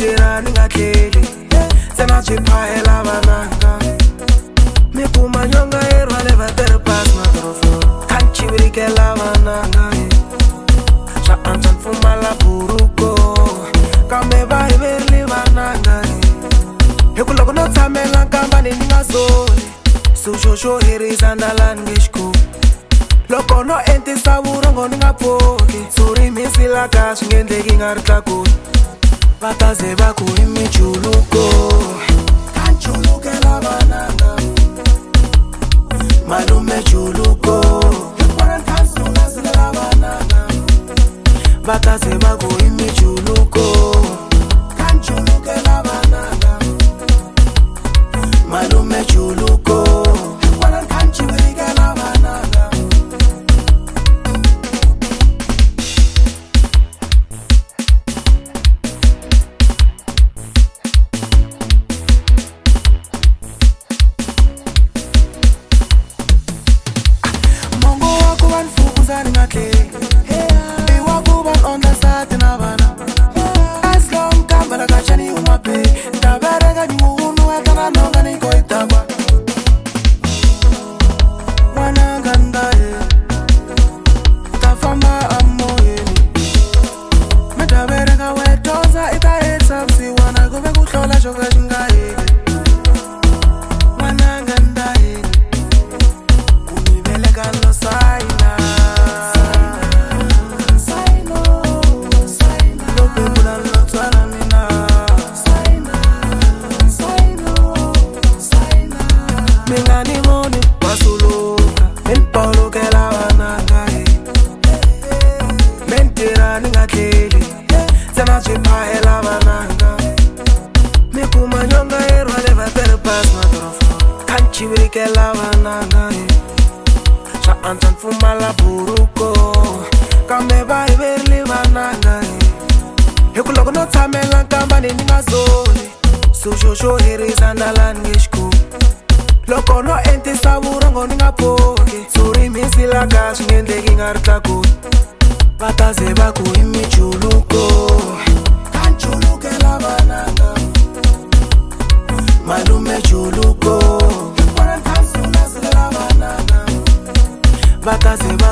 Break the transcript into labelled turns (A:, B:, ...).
A: mentira ningatleli sena chiphaela vananga mikuma nyonga erwale vatere pas matrofo kanchivirikela vananga swa antswa mfumala buruko kambe vahiverili vananga hiku loko no tshamela nkambani ni nga zoli suxoxo herisa ndalani ngexiko loko no entisa vurongo ni nga pfuki suri misilaka swi ngendleki nga ri tlakuli va ta ze va ku hi michuluko kanchulukela vananga malume chuluko va ta ze va ku hi michuluko kanchulukela vananga malume chuluko kanchivirikela vananga mongo wako vanfukuzani ngatleli iwakuvan ondasati na vana aslom kambala kachani umape tavereka nyungunu ekana nonga nikoitagwa mwanangandaye tafamba amoyeni metavereka wetoza itaetsapsiwana kuve kuhlola xoka xingayeki mwanangandaye kuniveleka losaina lopepula lotswala mina mingani voni wasuluka minipolukela vananga mentira ningatleli sena swiphahela vananga mikuma nyonga erwale vatere pas matrofo kanchivirikela vananga swa antswa mfumala buruko kambe vahiverili vananga hiku loko no tshamela nkambani ni nga zoli suxoxo herisa ndalani ngexiko loko no entisa vurongo ni nga pfuki suri misilaka swi ngendleki nga ri tlakuli va ta ze va ku hi michuluko kanchulukela vananga malume chuluko va ta ze